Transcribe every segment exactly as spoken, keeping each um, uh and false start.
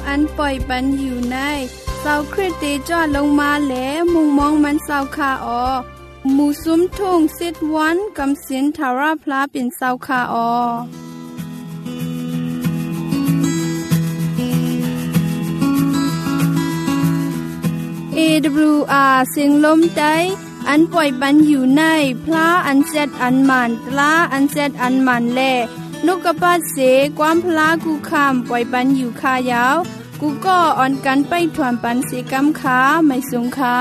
อันปล่อยปันอยู่ในเศร้าคริสเตจอดลงมาแหลมุงมองมันเศร้าคาออหมู่ซุ้มทุ่งสิทธวันกำสินทาราพลาเป็นเศร้าคาออเอ ดับเบิลยู อาร์ เสียงลมใจอันปล่อยปันอยู่ในพระอันเซดอันมันตลาอันเซดอันมันแลนกกระปัดเสความพลากูคำปล่อยปันอยู่คายาวกูก็อ่อนกันไปถวนปันเสกำขาไม่สงขา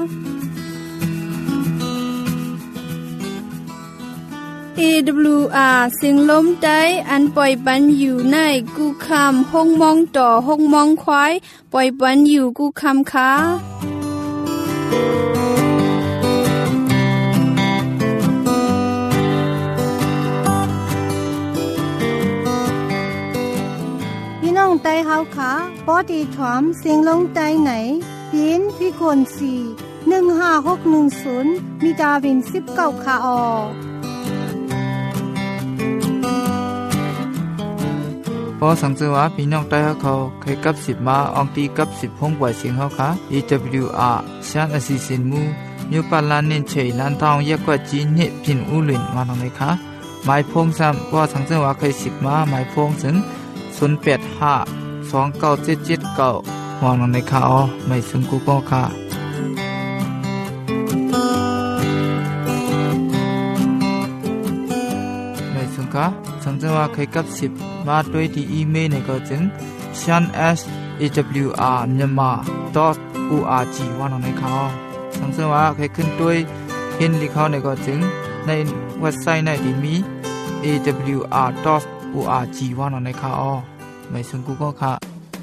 เอ ดับเบิลยู อาร์ เสียงลมใจอันปล่อยปันอยู่ในกูคำห้องมองต่อห้องมองควายปล่อยปันอยู่กูคำขาน้องไตเฮาขาปอดีถวมเสียงลงใจไหนปีนพิกลสี่ หนึ่งห้าหกหนึ่งศูนย์มีดาวินสิบเก้าคาออพอสังเกตว่าพี่น้องไตเฮาเขาเคยกับสิบมาอองตีกับสิบห้องปล่อยเสียงเฮาค่ะ อี ดับเบิลยู อาร์ ชานอสิสินมูมิวปาลานเน้นเฉยลานทองแยกกว่าจีนเฮพินอูหลินมาทางไหนคะหมายพงซ้ำพอสังเกตว่าเคยสิบมาหมายพงถึงศูนย์ แปด ห้า สอง เก้า เจ็ด เจ็ด เก้าหวังในข่าวไม่ซึ่งกูก็ค่ะไม่ซึ่งค่ะสังเกตว่าเคยกับสิบมาด้วยที่อีเมลในก็จึง ชาน เอส เอ ดับเบิลยู อาร์ มyanmar ดอท โอ อาร์ จี หวังในข่าวสังเกตว่าเคยขึ้นด้วยเห็นที่เขาในก็จึงในเว็บไซต์ในที่มี เอ ดับเบิลยู อาร์ ดอท โอ อาร์ จี ว่านอนในข่าวไม่ซึ่งกูก็ค่ะ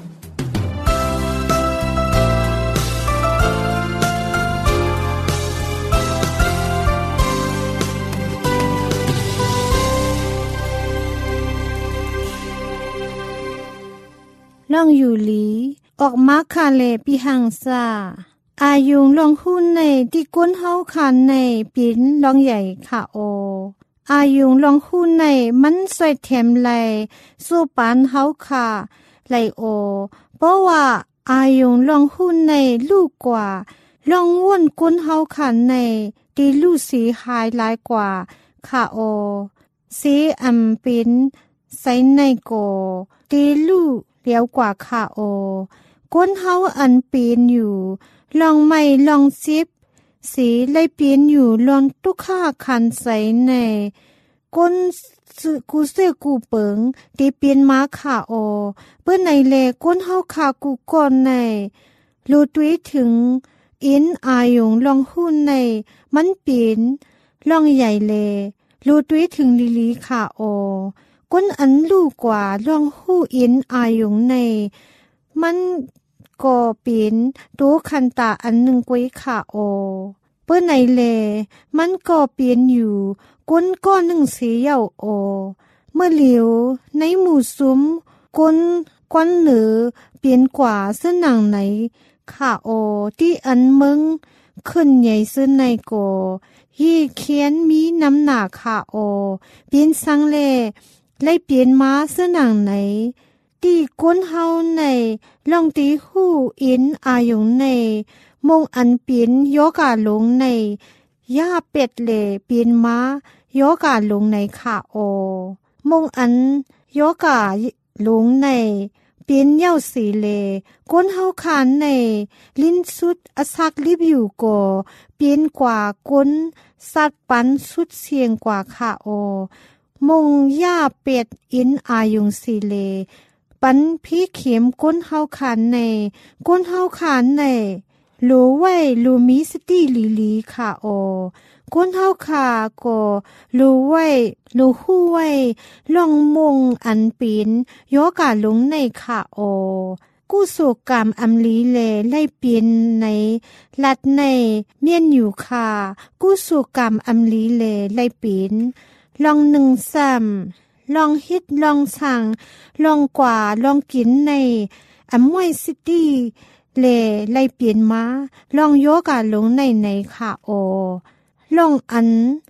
ล่องอยู่หลีออกมาคาเลปีหังซาอายุงลองหุ้นในที่ก้นเฮาคันในปินลองใหญ่ค่ะโออายุงลองหุ้นในมันสวยแถมไหลสู้ปานเฮาค่ะไหลโอเพราะว่าอายุงลองหุ้นในลูกกว่าลองว่นก้นเฮาคันในดีลูกสีหายหลายกว่าค่ะโอสีอำปินใส่ในโกดีลูกเลี้ยวกว่าค่ะโอก้นเฮาอันปีนอยู่ลองไม่ลองซิบสีเลยเปลี่ยนอยู่ลอนตุกข้าคันใสในก้นกูเสกูเปิงดีเปลี่ยนมาขาโอเปิ้นในเลก้นเฮาขากูก่อนในรูตุยถึงอินอายงลองหุ้นในมันเปลี่ยนลองใหญ่เลรูตุยถึงลิลีขาโอก้นอันลูกกว่าลองหู้อินอายงในมันก็ปีนดูคันตาอันหนึ่งกวยขาโอเปิ้นในเลมันก็เปลี่ยนอยู่ก้นก้อนหนึ่งสีเย่าโอเมื่อเหลียวในหมู่ซุ้มก้นก้อนเหนือเปลี่ยนกว่าเสื้อหนังไหนขาโอที่อันมึงขึ้นใหญ่เสื้อในโกยี่เขียนมีน้ำหนาขาโอเปลี่ยนสังเลไล่เปลี่ยนมาเสื้อหนังไหนตีก้นเฮาในลองตีหู้อินอายุงในมงอันเปลี่ยนโยกาลงในย่าเป็ดเลเปลี่ยนมาโยกาลงในขาโอมงอันโยกาลงในเปลี่ยนเย้าสีเลก้นเฮาคานในลิ้นสุดอสักลิบอยู่โกเปลี่ยนกว่าก้นสัตว์ปันสุดเสียงกว่าขาโอมงย่าเป็ดอินอายุงสีเลปันพี่เข็มก้นเฮาคานในก้นเฮาคานในลูไว้ลูมีสติลีลีค่ะโอก้นเฮาคาโกลูไว้ลูฮู้ไว้ลองมงอันปีนโยกาลงในค่ะโอกู้สู่กรรมอำลีเลไล่เปลี่ยนในลัดในเมียนอยู่ค่ะกู้สู่กรรมอำลีเลไล่เปลี่ยนลองหนึ่งซ้ำลองฮิตลองสั่งลองกว่าลองกินในอำมวยซิตี้เลไล่เปลี่ยนมาลองโยกาลงในในค่ะโอลองอันม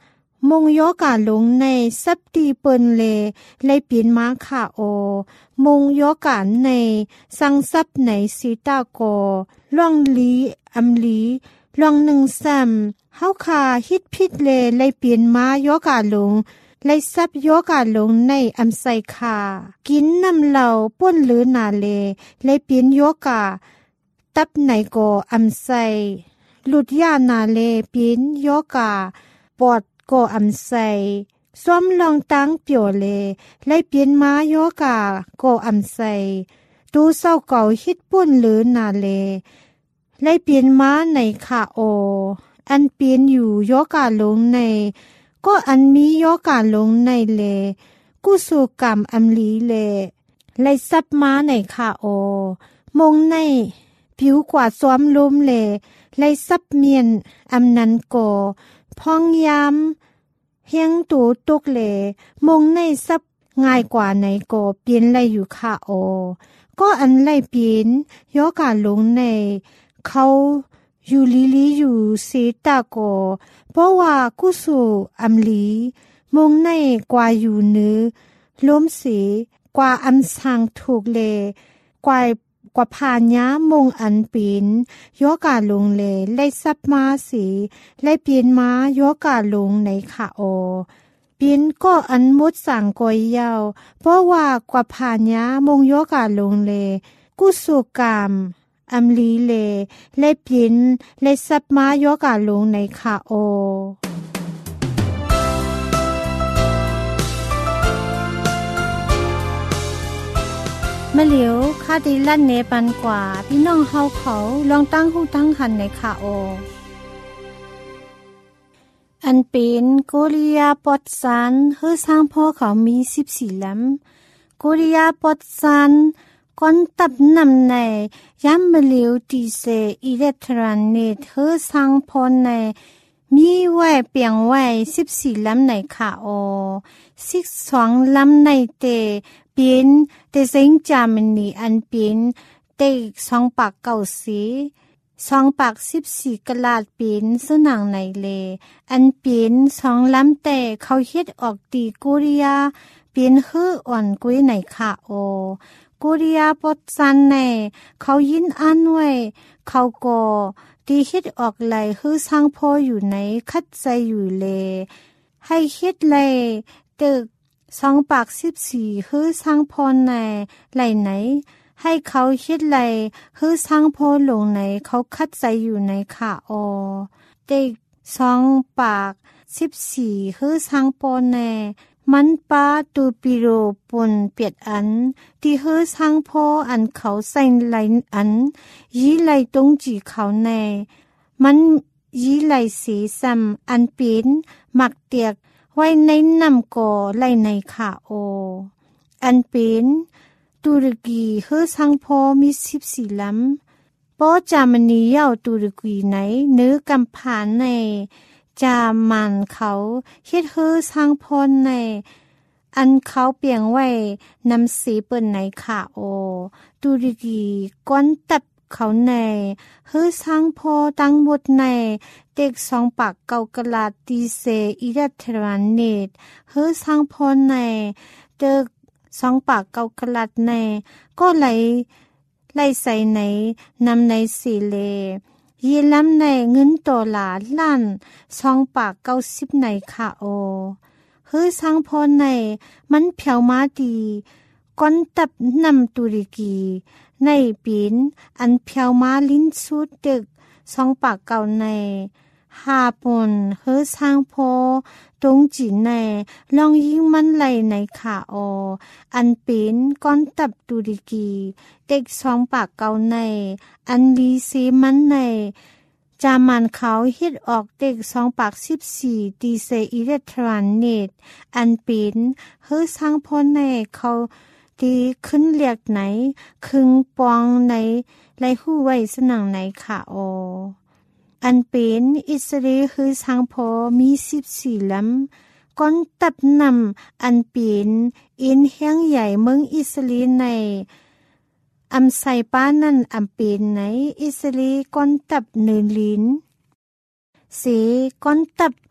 มงยอกาหลงในซับตีเปินเลไลเปลี่ยนมาค่ะโอมงยอกาในสังซับในสีตาโกล่องลีอำลีล่องหนึ่งซ้ำเฮาคาฮิตพิดเลไลเปลี่ยนมายอกาหลงไลซับยอกาหลงในอำไซคากินน้ำเหล่าป้นหรือนาเลไลเปลี่ยนยอกาตับไหนโกอำไซหลุดยานาเลเปลี่ยนยอกาปอดก็อำไซซ้อมลองตั้งเปียวเลไล่เปลี่ยนมาโยกาก็อำไซตูเศร้าเก่าฮิตปุ่นหรือนาเลไล่เปลี่ยนมาในขาโออันเปลี่ยนอยู่โยกาลงในก็อันมีโยกาลงในเลกุสุกรรมอำลีเลไล่ซับมาในขาโอมงในผิวกว่าซ้อมลมเลไล่ซับเมียนอำนันโกพองยามเฮียงตูตุกเลมงในซับง่ายกว่าในโกเปลี่ยนไลอยู่ค่ะโอก็อันไลเปลี่ยนยอกาลงในเขาอยู่ลีลีอยู่สีตาโกเพราะว่ากุสุอำลีมงในกว่าอยู่เนื้อล้มสีกว่าอำสังถูกเลกว่ากว่าผ่านย้ามงอันปีนโยกาลงเลไล่ซับมาสีไล่เปลี่ยนมาโยกาลงในขาโอปีนก็อันมุดสั่งกอยยาวเพราะว่ากว่าผ่านย้ามงโยกาลงเลกุสุกรรมอำลีเลไล่เปลี่ยนไล่ซับมาโยกาลงในขาโอมะเหลียวคาดิลั่นเนปันกว่าพี่น้องเฮาเขาลองตั้งหูตั้งหันในค่ะโออันเป็นโกริยาปอดซันเฮือสร้างพ่อเขามีสิบสี่ลำโกริยาปอดซันก้อนตับนำในย้ำมะเหลียวตีเซอิเล็กทรอนิกส์เฮือสร้างพ่อในมีไว้เปียงไว้สิบสี่ลำในค่ะโอสิบสองลำในเตเป็นเตซิงจามันนีอันเป็นเตสองปากเก่าสีสองปากสิบสี่กะลาดเป็นสนางในเลอันเป็นสองลำแต่เขาเฮ็ดออกตีกุริยาเป็นฮื้ออ่อนกุ้ยในค่ะโอกุริยาปอดซันในเขายินอันไว้เขาก็ตีเฮ็ดออกไหลฮื้อสร้างพ่ออยู่ในคัดใจอยู่เลให้เฮ็ดไหลตึกสองปากสิบสี่ฮื้อสร้างพรในไหลไหนให้เขาคิดไหลฮื้อสร้างพรลงในเขาคัดใจอยู่ในขาออเด็กสองปากสิบสี่ฮื้อสร้างพรในมันปาตูปิโรปนเปียดอันที่ฮื้อสร้างพออันเขาใส่ไหลอันยีไหลตรงจีเขาในมันยีไหลสีซ้ำอันเป็นหมักเตียกไว้ในน้ำก่อไหลในขาโออันเป็นตุรกีเฮือสังพอมีสิบสี่ลำปอจามนีเย้าตุรกีไหนเนื้อกำผานในจามันเขาเฮ็ดเฮือสังพรในอันเขาเปียงไว้นำสีเปิ้นในขาโอตุรกีก้อนตับเขาในเฮือสังพอตั้งหมดในเด็กสองปากเก่ากะลาตีเซอิรัตรานเนตเฮือสร้างพรในเด็กสองปากเก่ากะลาในก็ไหลไหลใส่ในนำในสีเลยีล้ำในเงินตัวหลาล้านสองปากเก้าสิบในค่ะโอเฮือสร้างพรในมันเพียวมาดีก้อนตับนำตุรกีในปีนอันเพียวมาลิ้นสุดดึกสองปากเก่าในหาปนเฮือสร้างพอตรงจีในลองยิงมันไหลในขาอออันเป็นก้อนตับตุรกีเด็กสองปากเก่าในอันลีซีมันในจามันเขาเฮ็ดออกเด็กสองปากสิบสี่ดีเซอิเล็กทรอนิกส์อันเป็นเฮือสร้างพอในเขาดีขึ้นเรียกไหนคึงปองในไลหู้ไว้สนังในขาโออันเป็นอิสราเอลคือสังพอมีสิบสี่ลำก้อนตับนำอันเป็นอินแห้งใหญ่เมืองอิสราเอลในอำไซป้านั่นอำเป็นในอิสราเอลก้อนตับเนินลินเสก้อนตับ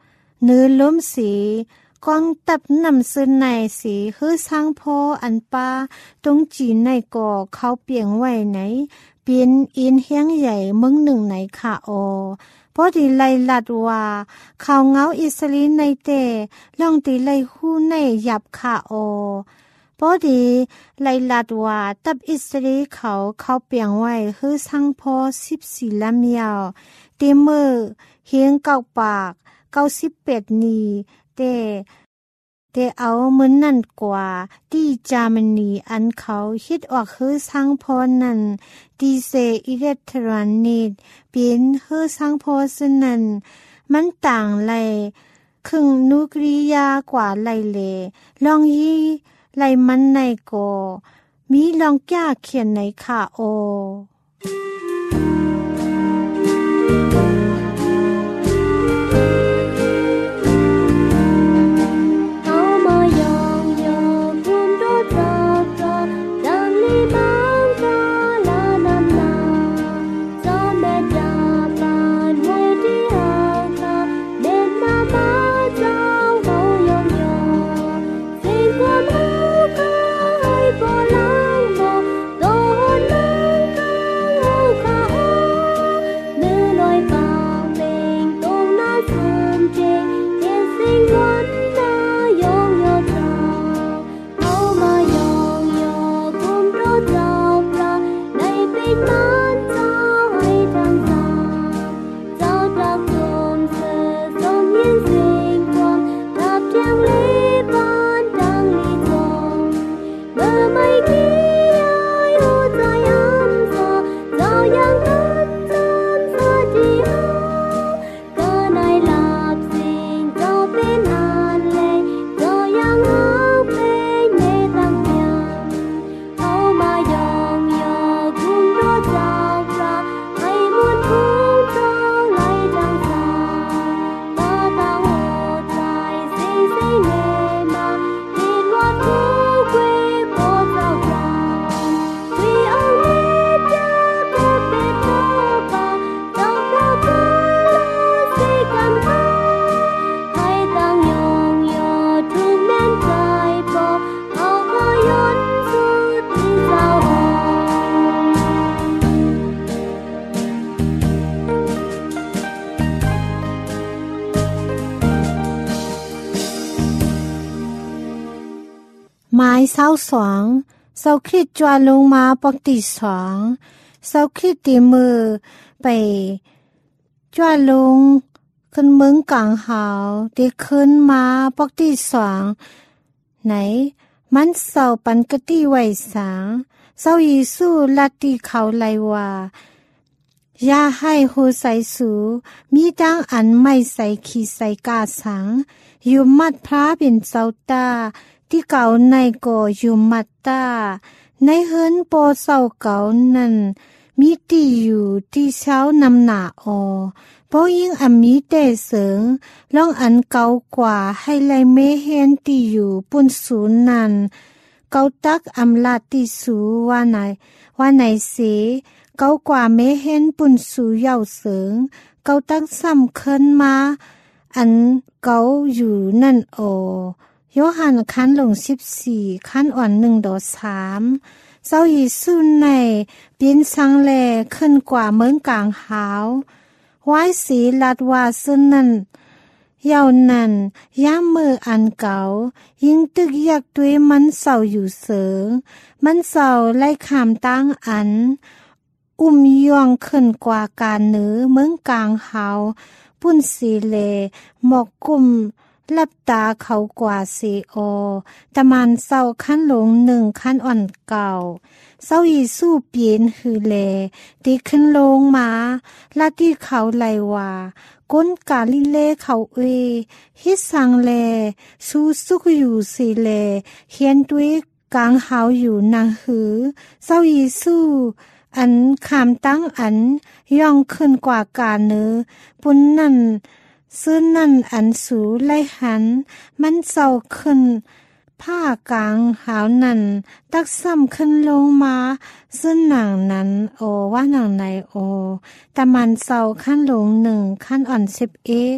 เนื้อล้มสีกองตับนำซึนในสีฮือสร้างพออันป้าตรงจีนในก่อเขาเปียงไว้ไหนเปลี่ยนอินเฮียงใหญ่มึงหนึ่งไหนค่ะโอพอดีไล่ลัดว่าข่าวเงาอิสรีในเตล่องตีไล่หู้ในหยับค่ะโอพอดีไล่ลัดว่าตับอิสรีเขาเขาเปียงไว้ฮือสร้างพอสิบสี่ลำยาวตีมือเฮียงเก้าปากเก้าสิบเป็ดนีเตเตเอาเหมือนนั่นกว่าที่จามนีอันเขาคิดออกคือสร้างพอนั่นดีเซอิเล็กทรอนิกส์เป็นคือสร้างพอซึ่งนั้นมันต่างไลครึ่งนูคลียากว่าไลเลลองยี่ไลมันในก็มีลองแก้เขียนในค่ะโอไม้เศร้าสองเศร้าคิดจวนลงมาปกติสองเศร้าคิดตีมือไปจวนลงขึ้นเมืองกลางหาวตีขึ้นมาปกติสองไหนมันเศร้าปันกติไว้สางเศร้ายิสูลัดตีเขาไลว่าอย่าให้หูใส่สูมีดังอันไม่ใส่ขี้ใส่กาสังอยู่มัดพระเป็นเศร้าตาที่เก่าในก่ออยู่มัดตาในเฮินโปเศร้าเก่านั้นมีที่อยู่ที่เช้านำหนาออเพราะยิ่งอันมีแต่เสริงล่องอันเก่ากว่าให้ไลเมเฮนที่อยู่ปุ่นศูนย์นั้นเก่าตักอำลาติสูว่าไหนว่าไหนเสเก่ากว่าเมเฮนปุ่นสูเย่าเสริงเก่าตักซ้ำเคินมาอันเก่าอยู่นั่นโอโยฮันคันลงสิบสี่คันอ่อนหนึ่งดอสามเจ้ายิสุในเปลี่ยนสังแลขึ้นกว่าเมืองกลางหาวไว้สีลัดว่าซึ่งนั้นเยาวนั้นย่ามมืออันเก่ายิ่งตึกยักด้วยมันเศร้าอยู่เสือมันเศร้าไล่ขามตั้งอันอุ้มย่องขึ้นกว่าการเนื้อเมืองกลางหาวปุ่นสีเลหมอกกุมลับตาเขากว่าสีโอตะมันเศร้าขั้นหลงหนึ่งขั้นอ่อนเก่าเศร้าอีสู้เปลี่ยนฮือเลตีขึ้นลงมาลาที่เขาไลว่าก้นกาลิเลเขาเอฮิสังเลสู้สุกอยู่สีเลเขียนด้วยกลางเฮาอยู่นางหือเศร้าอีสู้อันขามตั้งอันย่องขึ้นกว่าการเนื้อปุ้นนั่นซื้อนั่นอันสูไล่หันมันเศร้าขึ้นผ้ากลางหาวนั่นตักซ้ำขึ้นลงมาซึ่งหนังนั้นโอว่าหนังในโอแต่มันเศร้าขั้นลงหนึ่งขั้นอ่อนสิบเอ็ด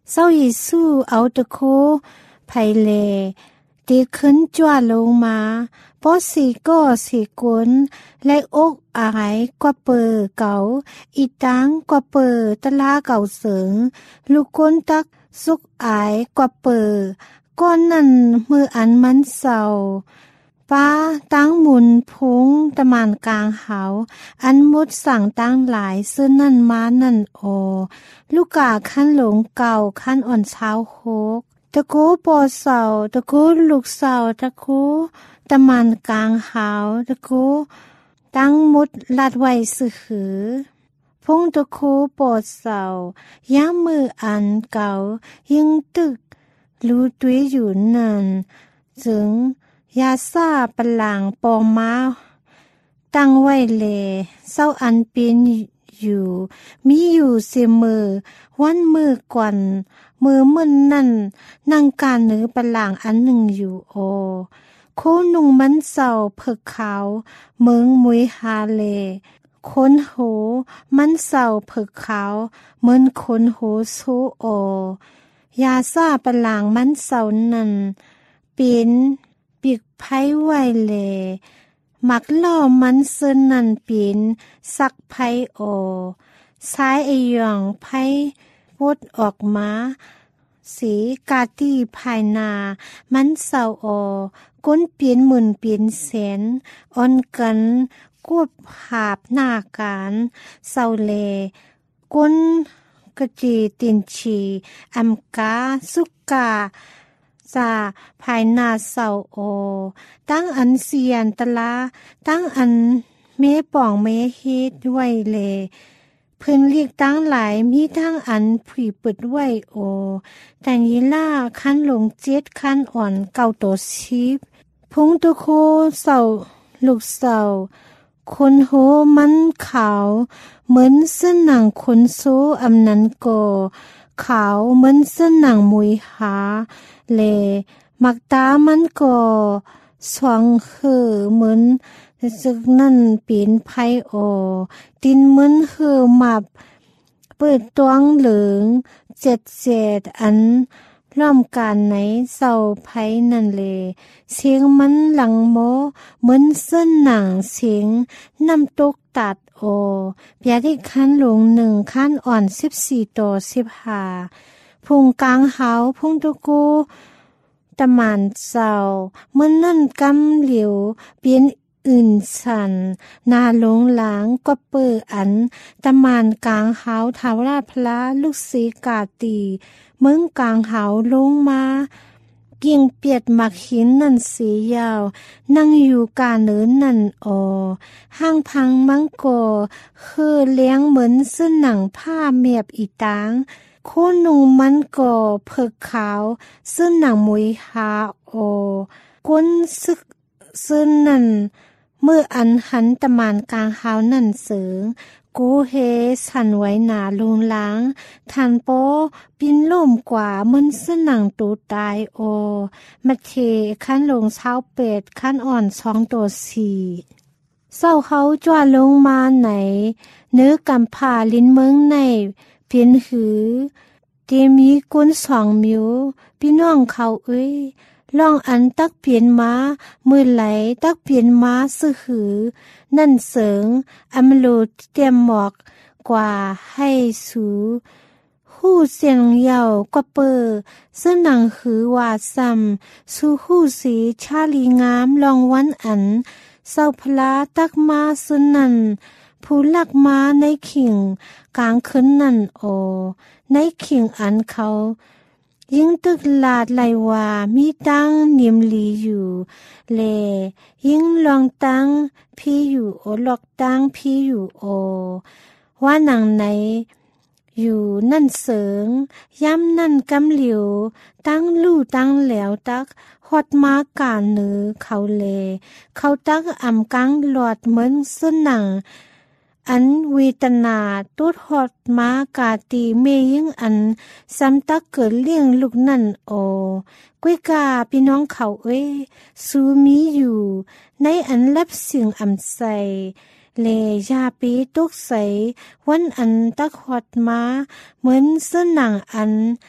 เศร้าเยซูเอาตะโคไผเลตีขึ้นจ้วลงมาปอสีก็สีกุนและอกอายกว่าเปิดเก่าอีตังกว่าเปิดตะลาเก่าเสริงลูกก้นตักสุกอายกว่าเปิดก้อนนั่นมืออันมันเศร้าป้าตั้งหมุนพงตะมานกลางหาวอันมดสั่งตั้งหลายซึ่งนั่นมานั่นโอลูกกาขั้นหลงเก่าขั้นอ่อนเช้าโคกตะโกปอเสาตะโกลูกเสาตะโกตะมานกลางหาวตะโกตั้งมดลัดไว้สื่อหือพงตะโกปอเสาย้ำมืออันเก่ายิงตึกรู้ตุ้ยอยู่นั่นจึงยาซาปะหลังปอมาตั้งไว้เลเศร้าอันเป็นอยู่มีอยู่เสมอวันมือก่อนมือมึนนั่นนั่งการเนื้อปะหลังอันหนึ่งอยู่โอโคนุ่งมันเศร้าเพิกขาวเมืองมุยฮาเลคนโหมันเศร้าเพิกขาวเหมือนคนโหโซโอยาซาปะหลังมันเศร้านั่นเป็นปีกไผ่ไว้เลหมักล่อมันเส้นนั่นเป็นสักไผ่โอซ้ายไอหย่องไผ่วดออกมาสีกาตีภายนามันเศร้าโอก้นเปลี่ยนหมื่นเปลี่ยนแสนอ่อนกันกวบหาบหน้าการเศร้าเลก้นกะจีตินชีอัมกาสุกกาซาภายนาเศร้าโอตั้งอันเสียนตะลาตั้งอันเมป่องเมเฮ็ดไว้เลเพิ่นเรียกตั้งหลายมีทั้งอันผุยปึดไว้โอแต่ยีล่าคันหลงเจ็ดคันอ่อนเก่าโตชีพพงตุโคเศร้าลูกเศร้าคนโหมันขาวเหมือนเส้นหนังคนโซอำนันโกขาวเหมือนเส้นหนังมวยหาเลมักตามันก็สว่างเหือเหมือนจึกนั่นปีนไผ่โอตินเหมือนเหือมับเปิดตวงเหลืองเจ็ดเจ็ดอันร่อมการไหนเศร้าไผ่นั่นเลเสียงมันหลังโมเหมือนเส้นหนังเสียงน้ำตกตัดโอเปียที่ขั้นหลงหนึ่งขั้นอ่อนสิบสี่ต่อสิบห้าพุงกลางหาวพุงตะกูตะมานเศร้าเมื่อนั่นกำเหลียวเปลี่ยนอื่นสันนาหลงหลางก็เปิดอันตะมานกลางหาวทาวราพระลูกศรีกาตีเมืองกลางหาวลงมาเกี่ยงเปียดมักหินนั่นสียาวนั่งอยู่กาเนินนั่นออห้างพังมังโกคือเลี้ยงเหมือนเส้นหนังผ้าเมียบอีตางโคนุงมันก่อเพิกขาวเส้นหนังมวยหาโอก้นซึกเส้นนั่นเมื่ออันหันตะมานกลางหาวนั่นเสือกูเฮสันไว้หนาลุงล้างทันโปปินล่มกว่ามันเส้นหนังตูตายโอมาเทขั้นลงเช้าเป็ดขั้นอ่อนสองตัวสี่เศร้าเขาจ้าลงมาไหนเนื้อกำผ่าลิ้นเมืองในเพียนหือเตมีก้นสองมิวพี่น้องเขาเอ้ยลองอันตักเปลี่ยนม้ามือไหลตักเปลี่ยนม้าซื้อหือนั่นเสริงอำโลเตรียมหมอกกว่าให้สูหู้เสียงยาวกว่าเปอเสื้อหนังหือว่าซ้ำสู่หู้สีชาลีงามลองวันอันเศร้าพลาตักมาสุนันผู้ลักมาในขิงกลางคืนนั่นโอในขิงอันเขายิ่งตึกลาดไหลว่ามีตั้งเนียมลีอยู่เลยิ่งลองตั้งพี่อยู่โอลอกตั้งพี่อยู่โอว่าหนังไหนอยู่นั่นเสริงย้ำนั่นกำเหลียวตั้งลู่ตั้งแหลวตักฮอดมากาเนือเขาเลเขาตักอ่ำกังหลอดเหมือนเส้นหนังอันวีตนาตูดฮอดมากาตีเมยิ่งอันซ้ำตักเกิดเลี้ยงลูกนั่นโอกุ้ยกาพี่น้องเขาเอ้ยสูมีอยู่ในอันรับเสียงอ่ำใสเลยาปีตุกใสวันอันตักฮอดมาเหมือนเส้นหนังอัน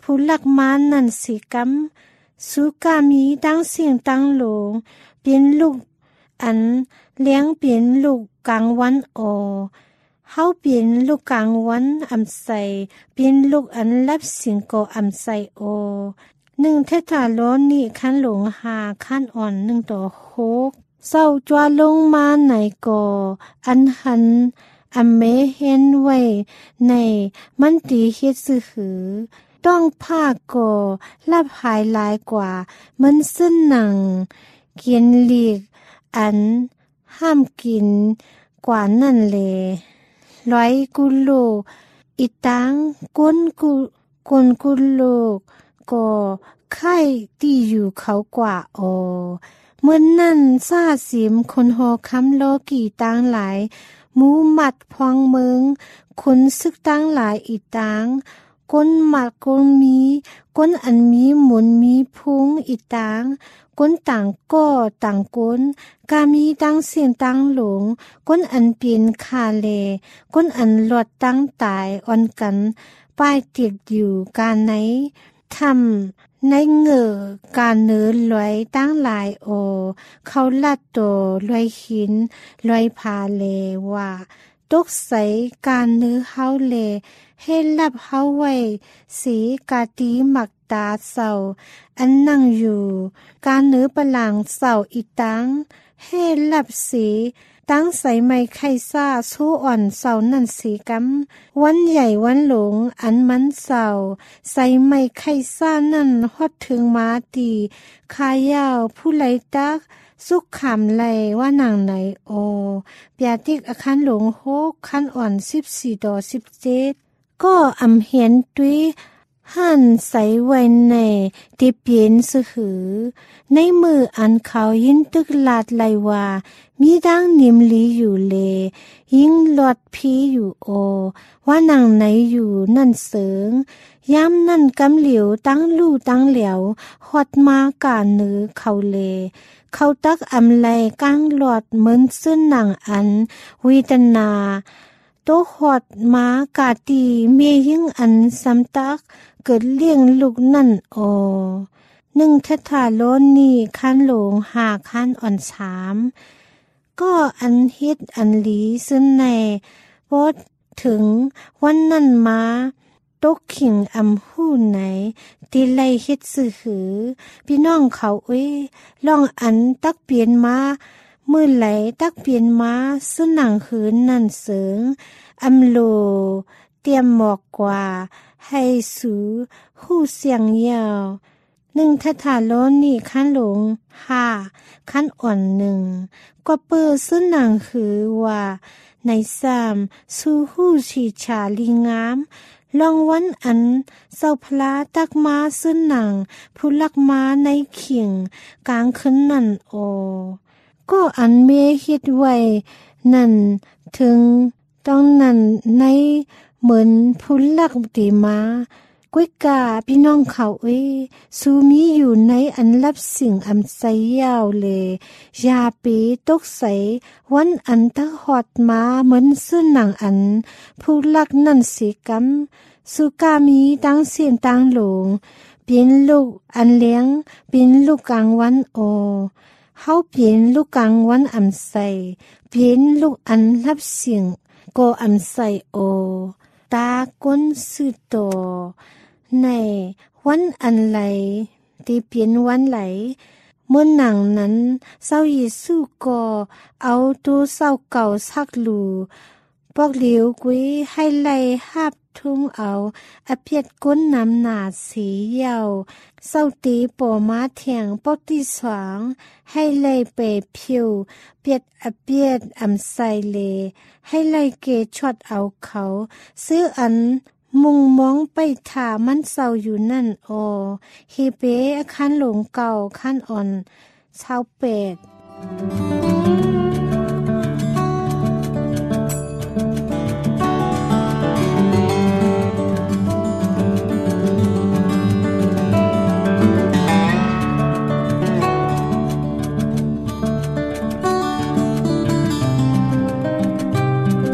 ผู้ลักมานั่นสิกำสุกามีตั้งเสียงตั้งหลงเป็นลูกอันเลี้ยงเป็นลูกกลางวันโอเฮาเป็นลูกกลางวันอำใสเป็นลูกอันรับสิงโกอำใสโอหนึ่งเทถาโลนี่คันหลงหาคันอ่อนหนึ่งต่อหกเศร้าจวลงมาไหนก่ออันหันอำเมเห็นไว้ในมันตีเฮ็ดซื่อหือต้องผ้าก่อลับหายหลายกว่ามันซึ่นหนังเกียนหลีกอันห้ามกินกว่านั่นแลร้อยกุโลอีตังก้นกุกนกุโลกก็ไข่ที่อยู่เขากว่าออเมื่อนนั่นซาสิมคนหอคำโลกี่ตังหลายหมูหมัดพองเมืองคนซึกตังหลายอีตังก้นหมัดก้นมีก้นอันมีหมุนมีพุงอีตังก้นต่างก็ต่างก้นกามีตั้งเสียงตั้งหลงก้นอันเปลี่ยนคาเลก้นอันหลอดตั้งตายอ่อนกันป้ายติดอยู่การไหนทำในเหงื่อการเนื้อลอยตั้งหลายโอเขาลัดโตลอยหินลอยพาเลว่าตกใสการเนื้อเฮาเลให้ลับเฮาไว้สีกาตีหมักตาเศร้าอันนั่งอยู่การเนื้อปะหลังเศร้าอีตังให้ลับสีตั้งใสไม้ไข่ซ่าสู้อ่อนเศร้านั่นสีกำวันใหญ่วันหลงอันมันเศร้าใสไม้ไข่ซ่านั่นฮอดถึงมาตีขายาวผู้ไหลตักสุขขำไหลว่านางไหนโอเปียติกอาคารหลงโฮกคันอ่อนสิบสี่ต่อสิบเจ็ดก็อำเห็นตุยหันใสไว้ในที่เปลี่ยนสือหือในมืออันเขายินตึกลาดไหลว่ามีดังนิมลีอยู่เลยิ่งหลอดพีอยู่โอว่านางไหนอยู่นั่นเสิงย้ำนั่นกำเหลียวตั้งลู่ตั้งเหลียวฮอดมากาเนื้อเขาเลเขาตักอำไลก้างหลอดเหมือนซึ่นหนังอันวิตนาโตหอดมากาตีเมียยิ่งอันซ้ำตักเกิดเลี้ยงลูกนั่นโอหนึ่งเทถาโลนี่คันหลงหาคันอ่อนสามก็อันเฮ็ดอันหลีซึ่งในพอถึงวันนั้นมาตกขิงอำหู้ไหนตีไลเฮ็ดสื่อหือพี่น้องเขาเอ้ยลองอันตักเปลี่ยนมามือไหลตักเปลี่ยนมาซึ่งหนังหืนนั่นเสริงอำโลเตรียมหมอกกว่าให้สูหู้เสียงยาวหนึ่งทถาโลนี่ขั้นหลงห้าขั้นอ่อนหนึ่งก็เปิดซึ่งหนังหือว่าในสามสูหู้ชีชาลีงามลองวันอันเศร้าพลาตักมาซึ่งหนังผู้ลักมาในเขียงกลางคืนนั่นโอก็อันเมเฮ็ดไว้นั่นถึงต้องนั่นในเหมือนผู้ลักตีมาก้วยกาพี่น้องเขาเอ้ยสูมีอยู่ในอันรับสิ่งอำไสยาวเลยยาปีตกใสวันอันตะหอดมาเหมือนซึ่งหนังอันผู้ลักนั่นสิกำสุกามีตั้งเสียงตั้งหลงเป็นลูกอันเลี้ยงเป็นลูกกลางวันโอเฮาเป็นลูกกลางวันอำไสเป็นลูกอันรับสิ่งก็อำไสโอตาก้นสือโตในวันอันไหลที่เปลี่ยนวันไหลเมื่อหนังนั้นเศร้าเยซูก็เอาตัวเศร้าเก่าซักลูปอกเหลียวกุ้ยให้ไล่หาบทุ่งเอาอเพียดก้นน้ำหนาสียาวเศร้าตีปอมาเถียงปอกที่สองให้ไล่เปผิวเปียดอเปียดอำไซเลให้ไล่เกช็อดเอาเขาซื้ออันมุงมองไปถามันเศร้าอยู่นั่นโอเฮเปคันหลงเก่าคันอ่อนชาวเป็ด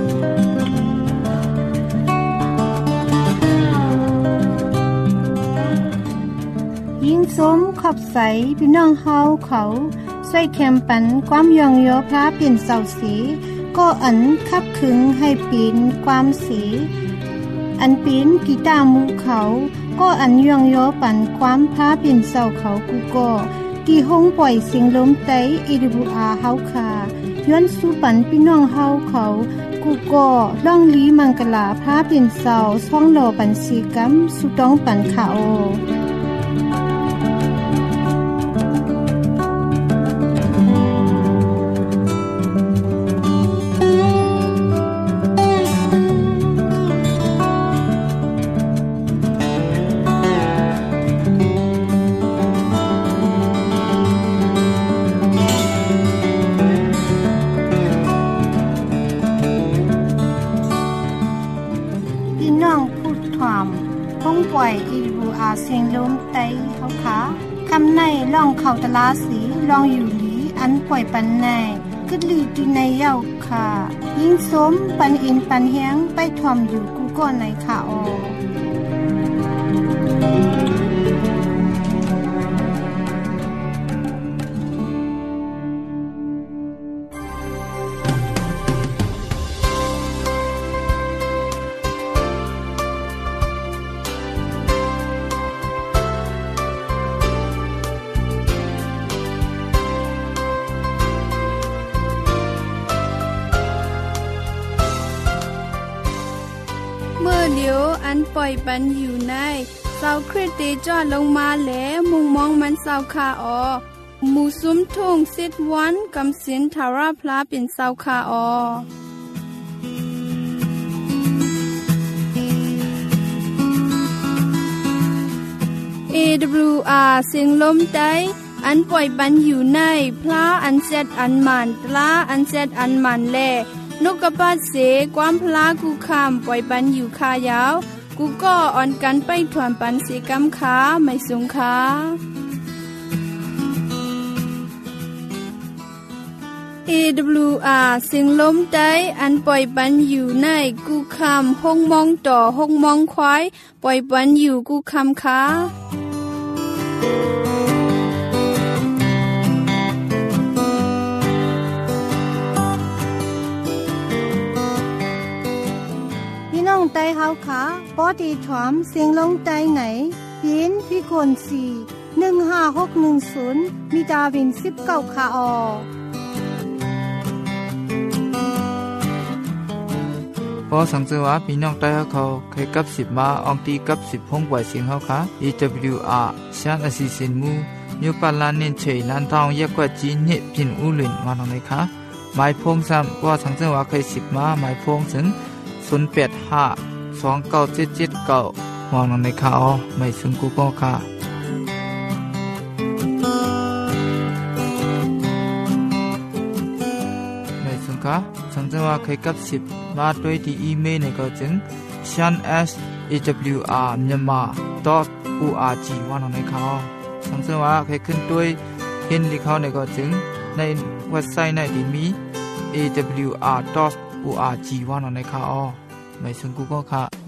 เขอบใสพี่น้องเฮาเขาใส่แคมปันความยองโยพระเปลี่ยนเสาสีก็อันคับขึงให้ปีนความสีอันปีนกีตาร์มูเขาก็อันยองโยปันความพระเปลี่ยนเสาเขากูก็ที่ห้องปล่อยเสียงลมไต เอ ดับเบิลยู อาร์ เฮาค่ะย้อนสู่ปันพี่น้องเฮาเขากูก็ล่องลีมังกลาพระเปลี่ยนเสาช่องโลปันสีกัมสุต้องปันขาโอปล่อยอีบูอาเสียงลมไตเฮาขาคำในล่องเข้าตลาสีลองอยู่หลีอันปล่อยปันในกึดลีตีในเย้าค่ะยิ่งสมปันอินปันเฮียงไปถ่อมอยู่กูก่อนในค่ะออเมื่อเดียวอันปล่อยปันอยู่ในเสาคริสติจอดลงมาแหลมุงมองมันเสาคาออหมู่ซุ้มทุ่งสิดวันกำสินทาราพลาเป็นเสาคาออ เอ ดับเบิลยู อาร์ เสียงลมไตอันปล่อยปันอยู่ในพระอันเซดอันมันตลาอันเซดอันมันแลนกกระปาดเสความพลากูคามปล่อยปันอยู่คายาวกูก็อ่อนกันไปถวนปันเสกำขาไม่สูงขาเอ ดับเบิลยู อาร์ เสียงลมไตอันปล่อยปันอยู่ในกูคามห้องมองต่อห้องมองควายปล่อยปันอยู่กูคามขาน้องไตเฮาขาปอดีถอมเสียงลงไตไหนปีนพี่คนสี่หนึ่งห้าหกหนึ่งศูนย์มีดาวินสิบเก้าขาออพอสังเกตว่าพี่น้องไตเขาเคยกับสิบมาอองตีกับสิบพงปล่อยเสียงเขาค่ะ เอ ดับเบิลยู อาร์ ชานอสิสินมูมิวปาลานินเฉยลันทองเยกว่าจีนเนี่ยพินอุลินมาตรงไหนคะหมายพงซ้ำว่าสังเกตว่าเคยสิบมาหมายพงถึงศูนย์แปดห้าสองเก้าเจ็ดเจ็ดเก้ามองในข่าวไม่ซึ่งกูก็ค่ะไม่ซึ่งค่ะสังเกตว่าเคยกับสิบมาด้วยที่อีเมลในก็จึง ชัน เอส เอ ดับเบิลยู อาร์ myanmar ดอท โอ อาร์ จี ว่าในข่าวสังเกตว่าเคยขึ้นด้วยเห็นที่เขาในก็จึงในเว็บไซต์ในที่มี เอ ดับเบิลยู อาร์ ดอท โอ อาร์ จี ว่าในข่าวไม่ซึ่งกูก็ค่ะ